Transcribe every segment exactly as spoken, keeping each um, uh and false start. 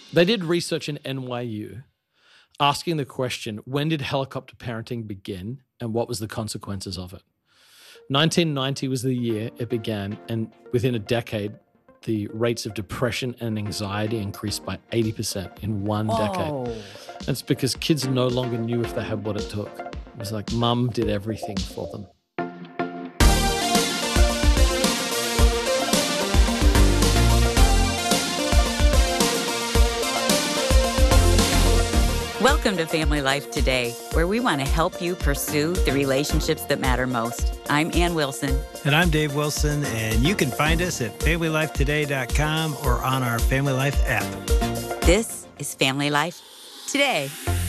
They did research in N Y U asking the question, when did helicopter parenting begin and what was the consequences of it? nineteen ninety was the year it began, and within a decade, the rates of depression and anxiety increased by eighty percent in one Whoa. decade. That's because kids no longer knew if they had what it took. It was like mum did everything for them. Welcome to Family Life Today, where we want to help you pursue the relationships that matter most. I'm Ann Wilson. And I'm Dave Wilson, and you can find us at family life today dot com or on our Family Life app. This is Family Life Today.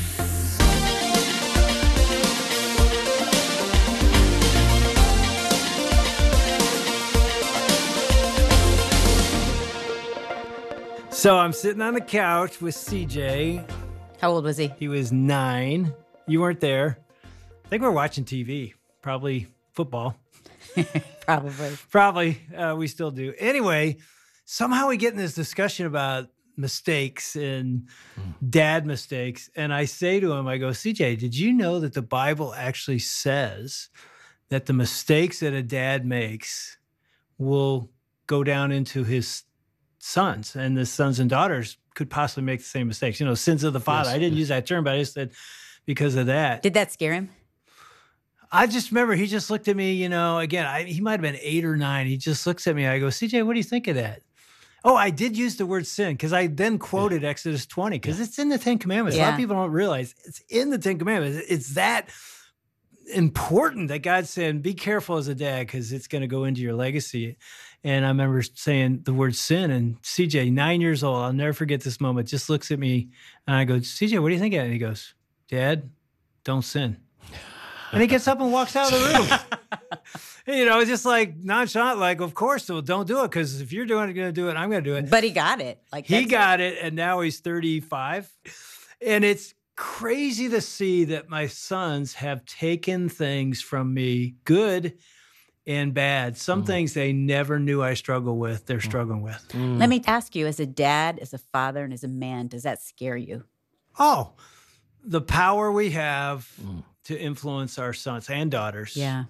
So I'm sitting on the couch with C J. How old was he? He was nine. You weren't there. I think we were watching T V, probably football. Probably. Probably. Uh, we still do. Anyway, somehow we get in this discussion about mistakes and mm. dad mistakes. And I say to him, I go, C J, did you know that the Bible actually says that the mistakes that a dad makes will go down into his sons, and the sons and daughters could possibly make the same mistakes? You know, sins of the father. Yes, I didn't yes. use that term, but I just said because of that. Did that scare him? I just remember he just looked at me, you know, again, I, he might have been eight or nine. He just looks at me. I go, C J, what do you think of that? Oh, I did use the word sin because I then quoted yeah. Exodus twenty because yeah. it's in the Ten Commandments. Yeah. A lot of people don't realize it's in the Ten Commandments. It's that important that God's saying, be careful as a dad because it's going to go into your legacy. And I remember saying the word sin, and C J, nine years old, I'll never forget this moment, just looks at me and I go, C J, what do you think of it? And he goes, Dad, don't sin. And he gets up and walks out of the room. You know, it's just like nonchalant, like, of course, so don't do it because if you're doing it, going to do it, I'm going to do it. But he got it. Like He got it, and now he's thirty-five. And it's crazy to see that my sons have taken things from me, good and bad. Some mm. things they never knew I struggled with, they're mm. struggling with. Mm. Let me ask you, as a dad, as a father, and as a man, does that scare you? Oh, the power we have mm. to influence our sons and daughters yeah.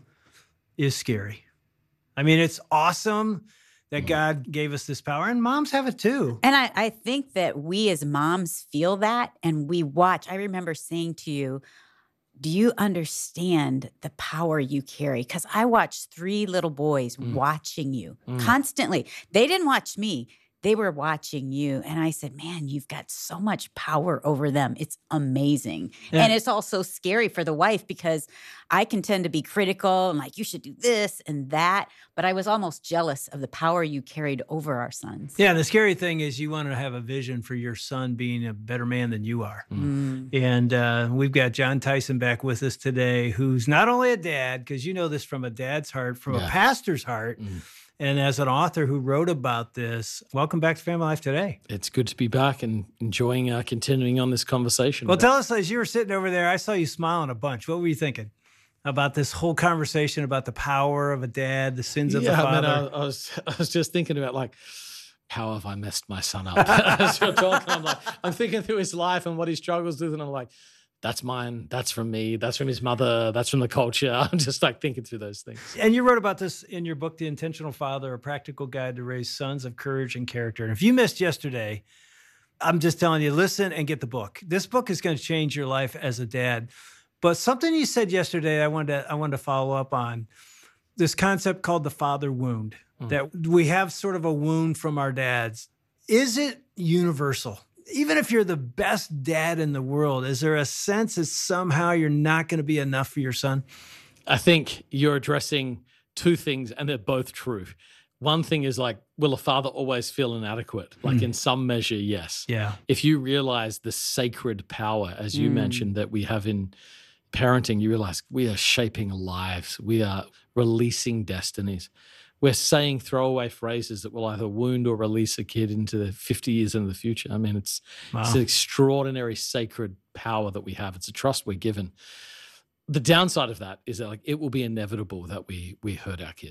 is scary. I mean, it's awesome that mm. God gave us this power, and moms have it too. And I, I think that we as moms feel that, and we watch. I remember saying to you, do you understand the power you carry? Because I watched three little boys mm. watching you mm. constantly. They didn't watch me. They were watching you. And I said, man, you've got so much power over them. It's amazing. Yeah. And it's also scary for the wife because I can tend to be critical and like, you should do this and that. But I was almost jealous of the power you carried over our sons. Yeah, the scary thing is you want to have a vision for your son being a better man than you are. Mm. And uh, we've got Jon Tyson back with us today, who's not only a dad, because you know this from a dad's heart, from yeah. a pastor's heart, mm. and as an author who wrote about this. Welcome back to Family Life Today. It's good to be back and enjoying uh, continuing on this conversation. Well, tell us, as you were sitting over there, I saw you smiling a bunch. What were you thinking about this whole conversation about the power of a dad, the sins of yeah, the father? Man, I, I was I was just thinking about, like, how have I messed my son up? As you're talking, I'm like, I'm thinking through his life and what he struggles with, and I'm like, that's mine, that's from me, that's from his mother, that's from the culture. I'm just like thinking through those things. And you wrote about this in your book, The Intentional Father, A Practical Guide to Raise Sons of Courage and Character. And if you missed yesterday, I'm just telling you, listen and get the book. This book is going to change your life as a dad. But something you said yesterday, I wanted to, I wanted to follow up on this concept called the father wound, mm. that we have sort of a wound from our dads. Is it universal? Even if you're the best dad in the world, is there a sense that somehow you're not going to be enough for your son? I think you're addressing two things, and they're both true. One thing is, like, will a father always feel inadequate? Like mm. in some measure, yes. Yeah. If you realize the sacred power, as you mm. mentioned, that we have in parenting, you realize we are shaping lives. We are releasing destinies. We're saying throwaway phrases that will either wound or release a kid into the fifty years into the future. I mean, it's, wow. it's an extraordinary sacred power that we have. It's a trust we're given. The downside of that is that, like, it will be inevitable that we we hurt our kids.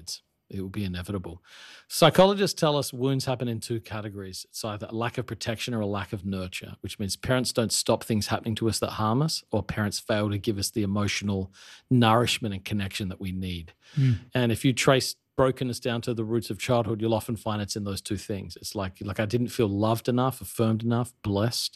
It will be inevitable. Psychologists tell us wounds happen in two categories. It's either a lack of protection or a lack of nurture, which means parents don't stop things happening to us that harm us, or parents fail to give us the emotional nourishment and connection that we need. Mm. And if you trace brokenness down to the roots of childhood, you'll often find it's in those two things. It's like, like I didn't feel loved enough, affirmed enough, blessed,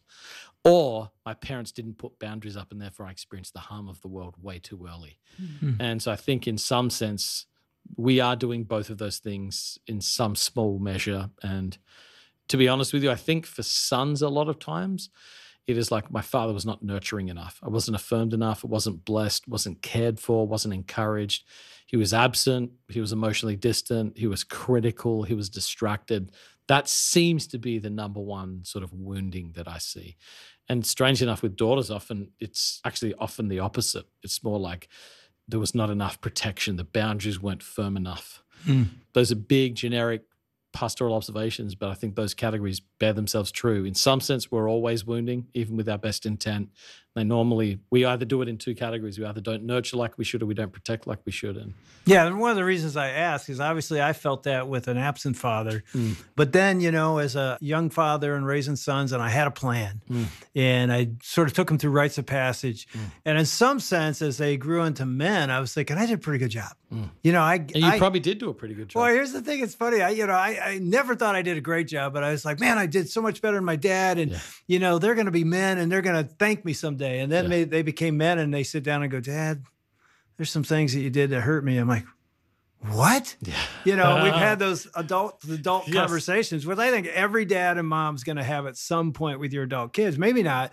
or my parents didn't put boundaries up and therefore I experienced the harm of the world way too early. Mm-hmm. And so I think in some sense, we are doing both of those things in some small measure. And to be honest with you, I think for sons a lot of times, it is like my father was not nurturing enough. I wasn't affirmed enough. I wasn't blessed, wasn't cared for, wasn't encouraged. He was absent. He was emotionally distant. He was critical. He was distracted. That seems to be the number one sort of wounding that I see. And strange enough, with daughters, often it's actually often the opposite. It's more like there was not enough protection. The boundaries weren't firm enough. Mm. Those are big, generic pastoral observations, but I think those categories bear themselves true. In some sense, we're always wounding, even with our best intent. They normally, we either do it in two categories. We either don't nurture like we should or we don't protect like we should. And yeah, and one of the reasons I ask is obviously I felt that with an absent father. Mm. But then, you know, as a young father and raising sons, and I had a plan. Mm. And I sort of took them through rites of passage. Mm. And in some sense, as they grew into men, I was thinking, I did a pretty good job. Mm. You know, I... And you I, probably did do a pretty good job. Well, here's the thing. It's funny. I, you know, I, I never thought I did a great job, but I was like, man, I did so much better than my dad. And, yeah. you know, they're going to be men and they're going to thank me someday. And then yeah. they, they became men and they sit down and go, Dad, there's some things that you did that hurt me. I'm like, what? Yeah. You know, we've had those adult adult yes. conversations, which I think every dad and mom's going to have at some point with your adult kids. Maybe not.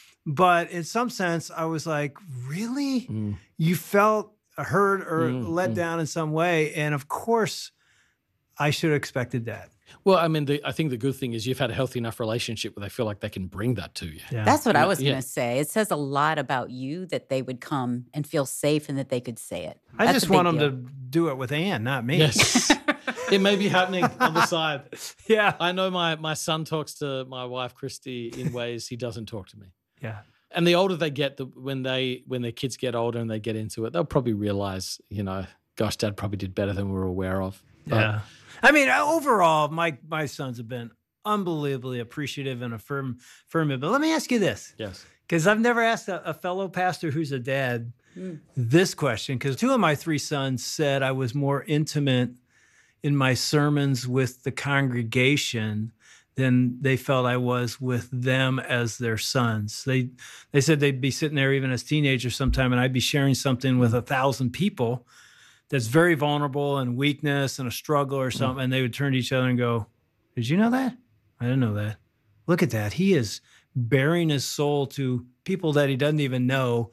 But in some sense, I was like, really? Mm. You felt hurt or mm, let mm. down in some way. And of course, I should have expected that. Well, I mean, the, I think the good thing is you've had a healthy enough relationship where they feel like they can bring that to you. Yeah. That's what I was yeah. going to say. It says a lot about you that they would come and feel safe and that they could say it. I That's just want them deal. to do it with Ann, not me. Yes. It may be happening on the side. Yeah. I know my, my son talks to my wife, Christy, in ways he doesn't talk to me. Yeah. And the older they get, the, when they when their kids get older and they get into it, they'll probably realize, you know, gosh, Dad probably did better than we were aware of. But, yeah. I mean, overall, my my sons have been unbelievably appreciative and affirm, affirmative. But let me ask you this. Yes. Because I've never asked a, a fellow pastor who's a dad mm. this question, because two of my three sons said I was more intimate in my sermons with the congregation than they felt I was with them as their sons. They they said they'd be sitting there even as teenagers sometime, and I'd be sharing something with a thousand people that's very vulnerable and weakness and a struggle or something, mm. and they would turn to each other and go, did you know that? I didn't know that. Look at that. He is bearing his soul to people that he doesn't even know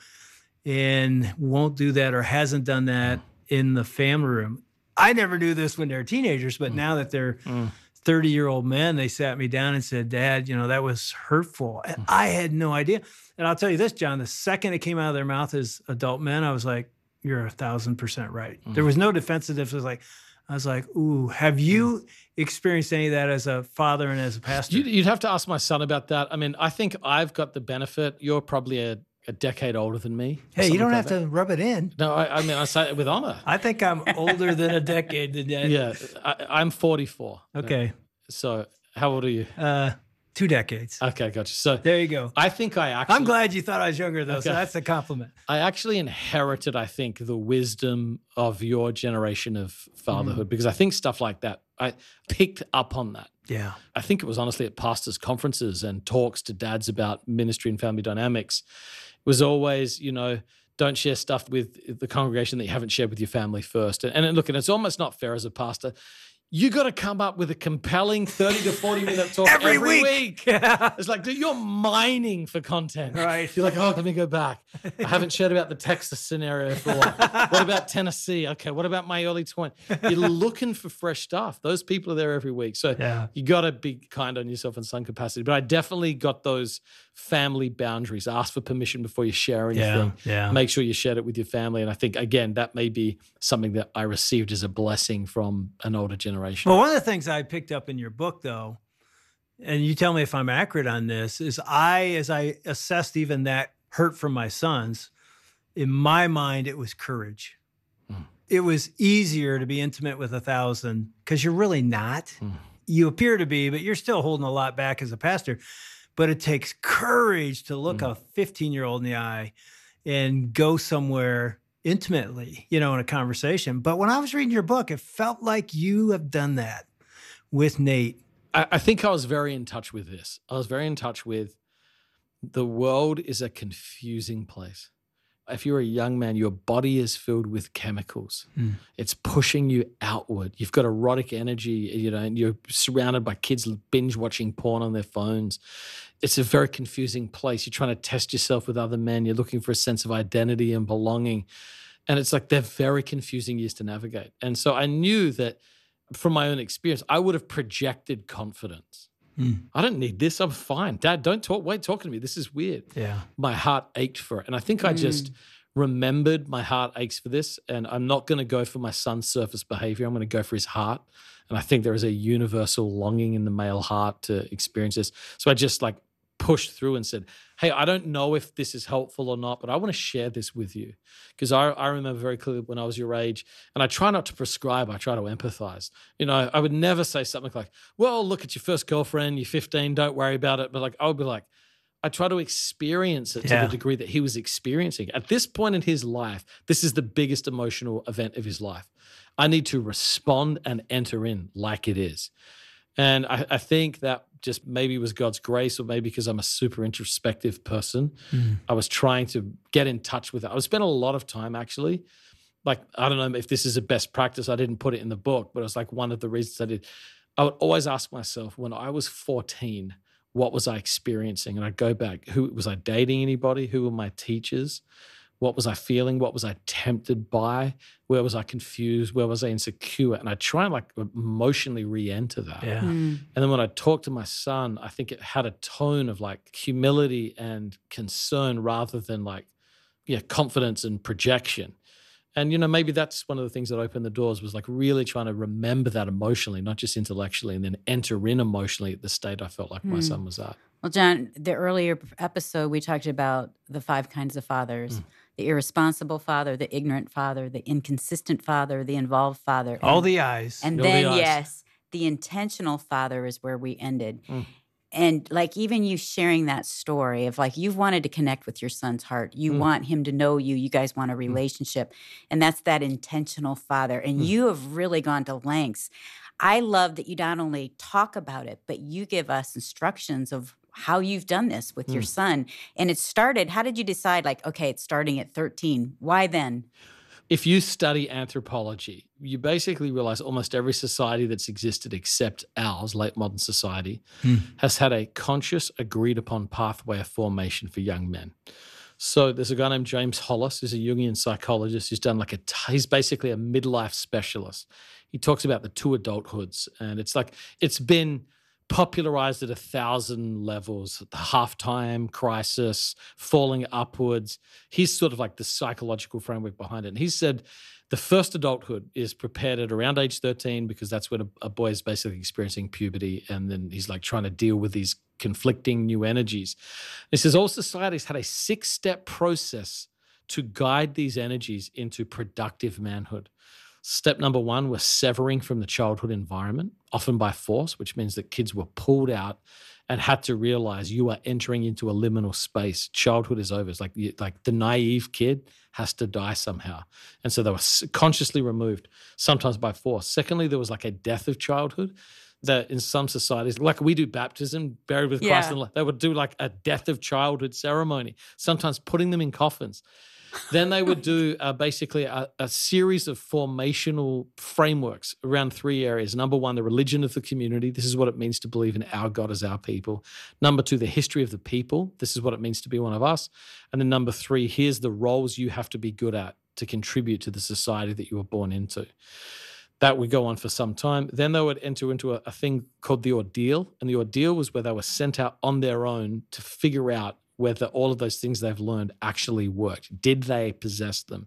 and won't do that or hasn't done that in the family room. I never knew this when they were teenagers, but mm. now that they're mm. thirty-year-old men, they sat me down and said, Dad, you know, that was hurtful. And I had no idea. And I'll tell you this, John, the second it came out of their mouth as adult men, I was like, you're a thousand percent right. Mm. There was no defensiveness. It was like, I was like, ooh, have you experienced any of that as a father and as a pastor? You'd, you'd have to ask my son about that. I mean, I think I've got the benefit. You're probably a, a decade older than me. Hey, you don't like have that. to rub it in. No, I, I mean, I say it with honor. I think I'm older than a decade. Than that. Yeah, I, I'm forty-four. Okay. So how old are you? Uh, two decades. Okay, gotcha. So there you go. I think I actually... I'm glad you thought I was younger, though, okay. So that's a compliment. I actually inherited, I think, the wisdom of your generation of fatherhood, mm. because I think stuff like that, I picked up on that. Yeah. I think it was honestly at pastors' conferences and talks to dads about ministry and family dynamics. It was always, you know, don't share stuff with the congregation that you haven't shared with your family first. And, and look, and it's almost not fair as a pastor. You got to come up with a compelling thirty to forty minute talk every, every week. week. It's like, dude, you're mining for content. Right. You're like, oh, let me go back. I haven't shared about the Texas scenario for a while. What about Tennessee? Okay, what about my early twenties? You're looking for fresh stuff. Those people are there every week. So yeah. you got to be kind on yourself in some capacity. But I definitely got those family boundaries. Ask for permission before you share anything. Yeah, yeah. Make sure you shared it with your family. And I think, again, that may be something that I received as a blessing from an older generation. Well, one of the things I picked up in your book, though, and you tell me if I'm accurate on this, is I, as I assessed even that hurt from my sons, in my mind, it was courage. Mm. it was easier to be intimate with a thousand because you're really not. Mm. You appear to be, but you're still holding a lot back as a pastor. But it takes courage to look mm. a fifteen-year-old in the eye and go somewhere intimately, you know, in a conversation. But when I was reading your book, it felt like you have done that with Nate. I, I think I was very in touch with this. I was very in touch with the world is a confusing place. If you're a young man, your body is filled with chemicals. Mm. It's pushing you outward. You've got erotic energy, you know, and you're surrounded by kids binge watching porn on their phones. It's a very confusing place. You're trying to test yourself with other men. You're looking for a sense of identity and belonging. And it's like they're very confusing years to navigate. And so I knew that from my own experience, I would have projected confidence. Mm. I don't need this. I'm fine. Dad, don't talk. Wait, talking to me. This is weird. Yeah. My heart ached for it. And I think mm. I just remembered my heart aches for this. And I'm not going to go for my son's surface behavior. I'm going to go for his heart. And I think there is a universal longing in the male heart to experience this. So I just like pushed through and said, hey, I don't know if this is helpful or not, but I want to share this with you. Because I, I remember very clearly when I was your age, and I try not to prescribe, I try to empathize. You know, I would never say something like, well, look at your first girlfriend, you're fifteen, don't worry about it. But like, I would be like, I try to experience it yeah. to the degree that he was experiencing. At this point in his life, this is the biggest emotional event of his life. I need to respond and enter in like it is. And I, I think that just maybe it was God's grace, or maybe because I'm a super introspective person, mm. I was trying to get in touch with it. I was spending a lot of time actually, like, I don't know if this is a best practice. I didn't put it in the book, but it was like one of the reasons I did. I would always ask myself, when I was fourteen, what was I experiencing? And I'd go back, who was I dating anybody? Who were my teachers? What was I feeling? What was I tempted by? Where was I confused? Where was I insecure? And I try and like emotionally re-enter that. Yeah. Mm. And then when I talked to my son, I think it had a tone of like humility and concern rather than like, yeah, confidence and projection. And, you know, maybe that's one of the things that opened the doors, was like really trying to remember that emotionally, not just intellectually, and then enter in emotionally at the state I felt like mm. my son was at. Well, John, the earlier episode, we talked about the five kinds of fathers. Mm. The irresponsible father, the ignorant father, the inconsistent father, the involved father. All and, the eyes. And All then, the eyes. yes, the intentional father is where we ended. Mm. And like even you sharing that story of like you've wanted to connect with your son's heart. You mm. want him to know you. You guys want a relationship. Mm. And that's that intentional father. And mm. you have really gone to lengths. I love that you not only talk about it, but you give us instructions of how you've done this with mm. your son. And it started, how did you decide like, okay, it's starting at thirteen. Why then? If you study anthropology, you basically realize almost every society that's existed except ours, late modern society, mm. has had a conscious, agreed upon pathway of formation for young men. So there's a guy named James Hollis, who's a Jungian psychologist who's done like a, he's basically a midlife specialist. He talks about the two adulthoods, and it's like, it's been popularized at a thousand levels, the halftime crisis, falling upwards. He's sort of like the psychological framework behind it. And he said the first adulthood is prepared at around age thirteen, because that's when a, a boy is basically experiencing puberty, and then he's like trying to deal with these conflicting new energies. He says all societies had a six-step process to guide these energies into productive manhood. Step number one was severing from the childhood environment, often by force, which means that kids were pulled out and had to realize you are entering into a liminal space. Childhood is over. It's like, like the naive kid has to die somehow. And so they were consciously removed, sometimes by force. Secondly, there was like a death of childhood that in some societies, like we do baptism, buried with Christ, yeah. and they would do like a death of childhood ceremony, sometimes putting them in coffins. Then they would do uh, basically a, a series of formational frameworks around three areas. Number one, the religion of the community. This is what it means to believe in our God as our people. Number two, the history of the people. This is what it means to be one of us. And then number three, here's the roles you have to be good at to contribute to the society that you were born into. That would go on for some time. Then they would enter into a, a thing called the ordeal. And the ordeal was where they were sent out on their own to figure out whether all of those things they've learned actually worked. Did they possess them?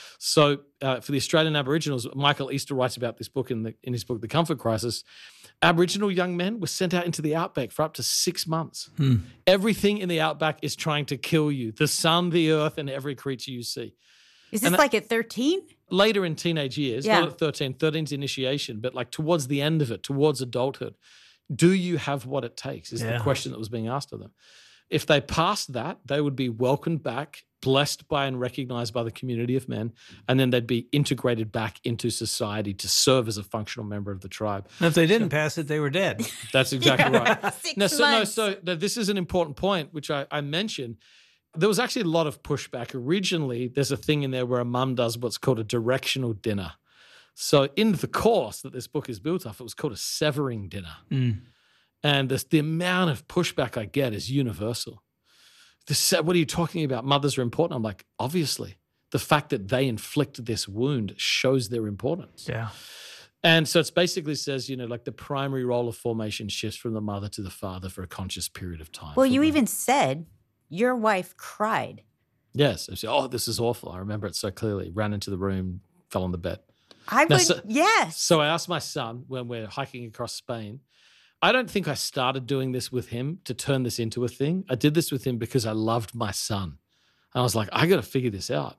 So uh, for the Australian Aboriginals, Michael Easter writes about this book in, the, in his book, The Comfort Crisis. Aboriginal young men were sent out into the outback for up to six months. Hmm. Everything in the outback is trying to kill you. The sun, the earth, and every creature you see. Is this And like at thirteen? Later in teenage years, Yeah. not at thirteen, thirteen's initiation, but like towards the end of it, towards adulthood, do you have what it takes is Yeah. the question that was being asked of them. If they passed that, they would be welcomed back, blessed by and recognized by the community of men, and then they'd be integrated back into society to serve as a functional member of the tribe. And if they didn't pass it, they were dead. That's exactly right. Six No, so, no, months. so th- this is an important point, which I, I mentioned. There was actually a lot of pushback. Originally, there's a thing in there where a mum does what's called a directional dinner. So in the course that this book is built off, it was called a severing dinner. Mm. And this, the amount of pushback I get is universal. The se- what are you talking about? Mothers are important. I'm like, obviously. The fact that they inflicted this wound shows their importance. Yeah. And so it's basically says, you know, like the primary role of formation shifts from the mother to the father for a conscious period of time. Well, For you the- even said your wife cried. Yes. I said, oh, this is awful. I remember it so clearly. Ran into the room, fell on the bed. I Now, would, so- yes. So I asked my son when we're hiking across Spain. I don't think I started doing this with him to turn this into a thing. I did this with him because I loved my son. And I was like, I got to figure this out.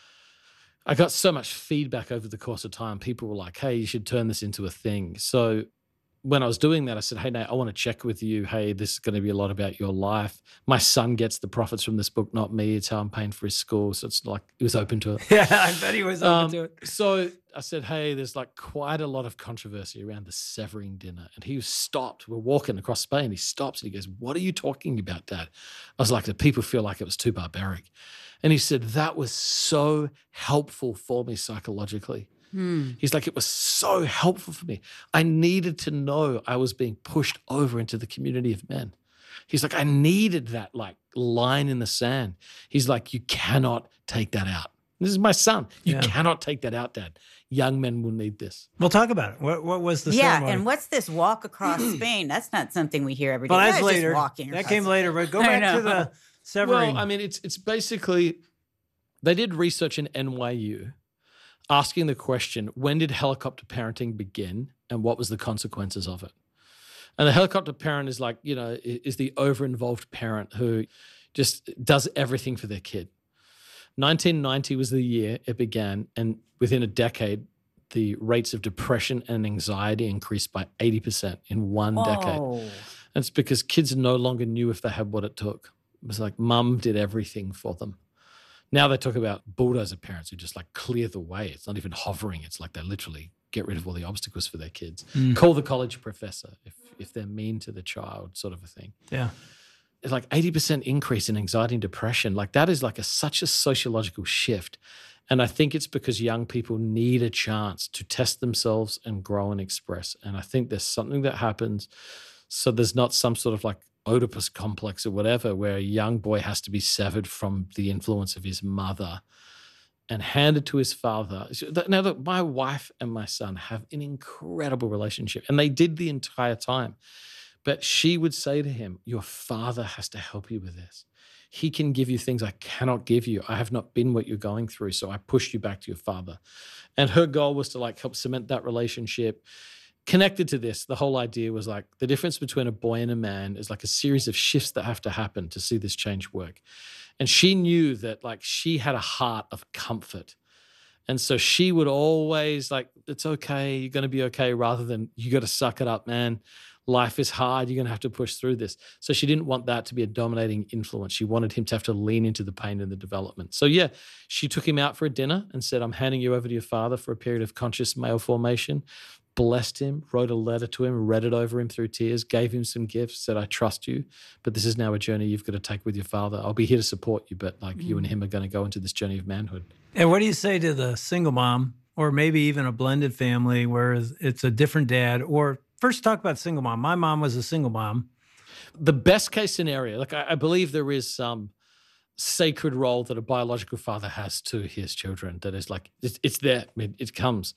I got so much feedback over the course of time. People were like, hey, you should turn this into a thing. So when I was doing that, I said, hey, Nate, I want to check with you. Hey, this is going to be a lot about your life. My son gets the profits from this book, not me. It's how I'm paying for his school. So it's like, he was open to it. Yeah, I bet he was open Um, to it. So I said, hey, there's like quite a lot of controversy around the severing dinner. And he stopped. We're walking across Spain. He stops and he goes, what are you talking about, Dad? I was like, the people feel like it was too barbaric. And he said, that was so helpful for me psychologically. Hmm. He's like, it was so helpful for me. I needed to know I was being pushed over into the community of men. He's like, I needed that like line in the sand. He's like, you cannot take that out. This is my son. You Yeah. cannot take that out, Dad. Young men will need this. We'll talk about it. What, what was the Yeah, ceremony? and what's this walk across Spain? That's not something we hear every day. well, Yeah, that's it's just later. walking That across- came later. But go I back to know. the severing. Well, I mean, it's it's basically, they did research in N Y U asking the question, when did helicopter parenting begin and what was the consequences of it? And the helicopter parent is like, you know, i- is the over-involved parent who just does everything for their kid. nineteen ninety was the year it began, and within a decade, the rates of depression and anxiety increased by eighty percent in one decade. Oh. And it's because kids no longer knew if they had what it took. It was like mum did everything for them. Now they talk about bulldozer parents who just like clear the way. It's not even hovering. It's like they literally get rid of all the obstacles for their kids. Mm. Call the college professor if if they're mean to the child, sort of a thing. yeah. It's like eighty percent increase in anxiety and depression. Like that is like a such a sociological shift. And I think it's because young people need a chance to test themselves and grow and express. And I think there's something that happens. So there's not some sort of like Oedipus complex or whatever, where a young boy has to be severed from the influence of his mother and handed to his father. Now, look, my wife and my son have an incredible relationship, and they did the entire time. But she would say to him, your father has to help you with this. He can give you things I cannot give you. I have not been what you're going through, so I pushed you back to your father. And her goal was to like help cement that relationship. Connected to this, the whole idea was like the difference between a boy and a man is like a series of shifts that have to happen to see this change work. And she knew that like she had a heart of comfort. And so she would always like, it's okay, you're going to be okay, rather than you got to suck it up, man. Life is hard. You're going to have to push through this. So she didn't want that to be a dominating influence. She wanted him to have to lean into the pain and the development. So yeah, she took him out for a dinner and said, I'm handing you over to your father for a period of conscious male formation. Blessed him, wrote a letter to him, read it over him through tears, gave him some gifts, said, I trust you, but this is now a journey you've got to take with your father. I'll be here to support you, but like mm. you and him are going to go into this journey of manhood. And what do you say to the single mom, or maybe even a blended family where it's a different dad? Or first talk about single mom. My mom was a single mom. The best case scenario, like I, I believe there is some sacred role that a biological father has to his children that is like, it's, it's there, it, it comes.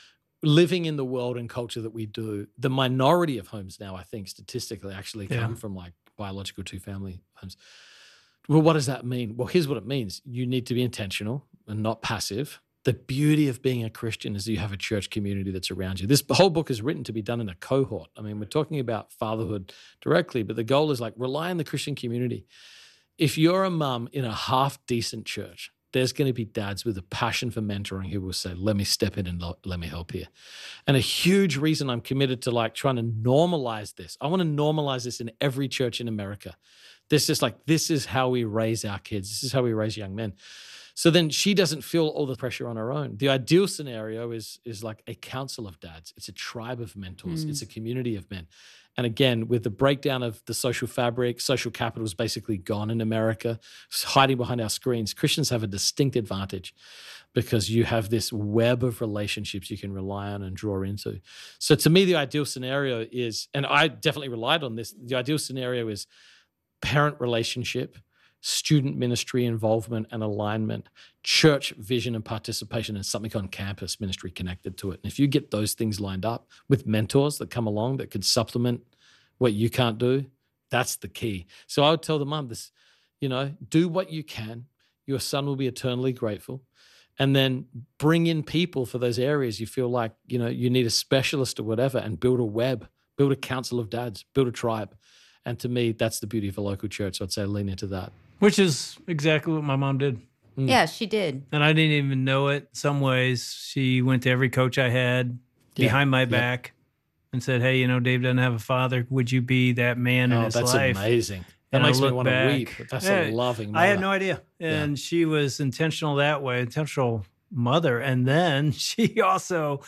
Living in the world and culture that we do, the minority of homes now, I think, statistically actually Yeah. come from like biological two-family homes. Well, what does that mean? Well, here's what it means. You need to be intentional and not passive. The beauty of being a Christian is you have a church community that's around you. This whole book is written to be done in a cohort. I mean, we're talking about fatherhood directly, but the goal is like rely on the Christian community. If you're a mum in a half-decent church, there's going to be dads with a passion for mentoring who will say, let me step in and lo- let me help here. And a huge reason I'm committed to like trying to normalize this. I want to normalize this in every church in America. This is like, this is how we raise our kids. This is how we raise young men. So then she doesn't feel all the pressure on her own. The ideal scenario is, is like a council of dads. It's a tribe of mentors. Mm. It's a community of men. And again, with the breakdown of the social fabric, social capital is basically gone in America, it's hiding behind our screens. Christians have a distinct advantage because you have this web of relationships you can rely on and draw into. So to me, the ideal scenario is, and I definitely relied on this, the ideal scenario is parent relationship, student ministry involvement and alignment, church vision and participation, and something on campus ministry connected to it. And if you get those things lined up with mentors that come along that could supplement what you can't do, that's the key. So I would tell the mom this, you know, do what you can. Your son will be eternally grateful. And then bring in people for those areas you feel like, you know, you need a specialist or whatever, and build a web, build a council of dads, build a tribe. And to me, that's the beauty of a local church. So I'd say lean into that. Which is exactly what my mom did. Mm. Yeah, she did. And I didn't even know it. Some ways, she went to every coach I had yeah. behind my back yeah. and said, hey, you know, Dave doesn't have a father. Would you be that man oh, in his that's life? That's amazing. That and makes me want back, to weep. That's yeah, a loving mother. I had no idea. And yeah. she was intentional that way, intentional mother. And then she also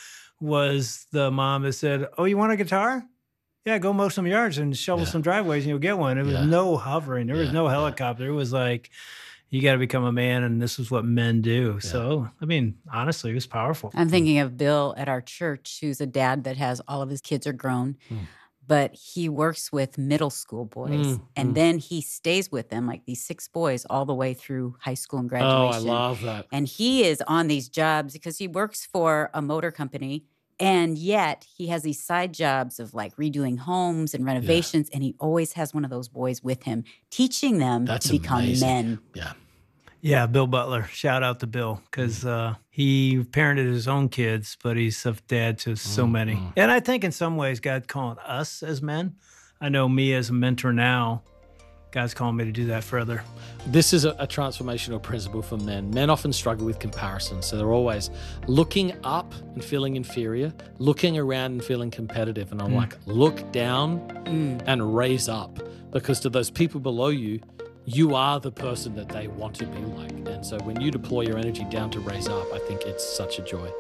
was the mom that said, oh, you want a guitar? Yeah, go mow some yards and shovel yeah. some driveways and you'll get one. It was yeah. no hovering. There yeah. was no helicopter. It was like, you got to become a man, and this is what men do. Yeah. So, I mean, honestly, it was powerful. I'm thinking of Bill at our church, who's a dad that has all of his kids are grown, mm. but he works with middle school boys. Mm. And mm. then he stays with them, like these six boys, all the way through high school and graduation. Oh, I love that. And he is on these jobs because he works for a motor company. And yet he has these side jobs of like redoing homes and renovations. Yeah. And he always has one of those boys with him, teaching them That's to become amazing. men. Yeah. Yeah. Bill Butler. Shout out to Bill. Cause uh, he parented his own kids, but he's a dad to so mm-hmm. many. And I think in some ways, God's calling us as men. I know me as a mentor now, God's calling me to do that further. This is a, a transformational principle for men. Men often struggle with comparison. So they're always looking up and feeling inferior, looking around and feeling competitive. And I'm mm. like, look down mm. and raise up. Because to those people below you, you are the person that they want to be like. And so when you deploy your energy down to raise up, I think it's such a joy.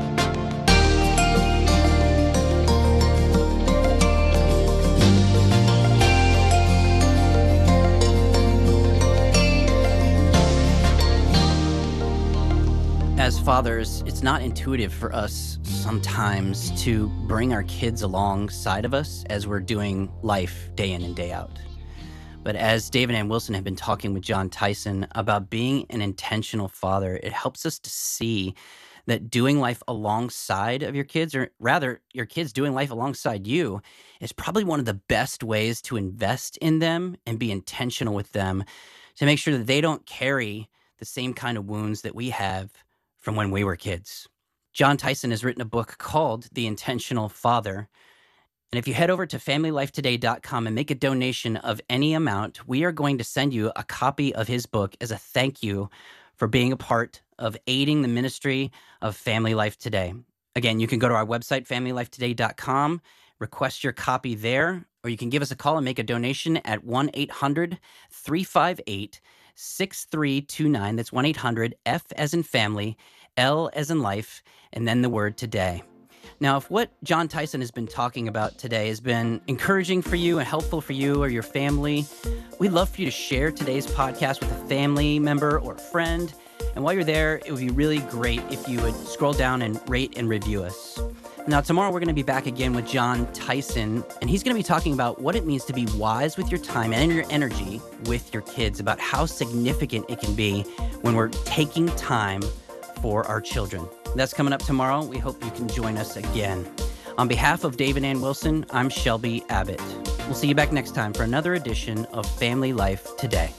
As fathers, it's not intuitive for us sometimes to bring our kids alongside of us as we're doing life day in and day out. But as Dave and Ann Wilson have been talking with Jon Tyson about being an intentional father, it helps us to see that doing life alongside of your kids, or rather your kids doing life alongside you, is probably one of the best ways to invest in them and be intentional with them to make sure that they don't carry the same kind of wounds that we have from when we were kids. Jon Tyson has written a book called The Intentional Father. And if you head over to family life today dot com and make a donation of any amount, we are going to send you a copy of his book as a thank you for being a part of aiding the ministry of Family Life Today. Again, you can go to our website, family life today dot com, request your copy there, or you can give us a call and make a donation at one eight hundred three five eight six three two nine. That's one eight hundred F as in family, L as in life, and then the word today. Now, if what Jon Tyson has been talking about today has been encouraging for you and helpful for you or your family, we'd love for you to share today's podcast with a family member or a friend. And while you're there, it would be really great if you would scroll down and rate and review us. Now, tomorrow we're going to be back again with Jon Tyson, and he's going to be talking about what it means to be wise with your time and your energy with your kids, about how significant it can be when we're taking time for our children. That's coming up tomorrow. We hope you can join us again. On behalf of Dave and Ann Wilson, I'm Shelby Abbott. We'll see you back next time for another edition of Family Life Today.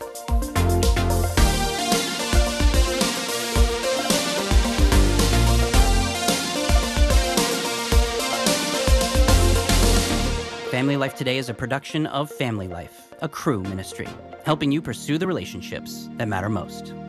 Family Life Today is a production of Family Life, a Cru ministry, helping you pursue the relationships that matter most.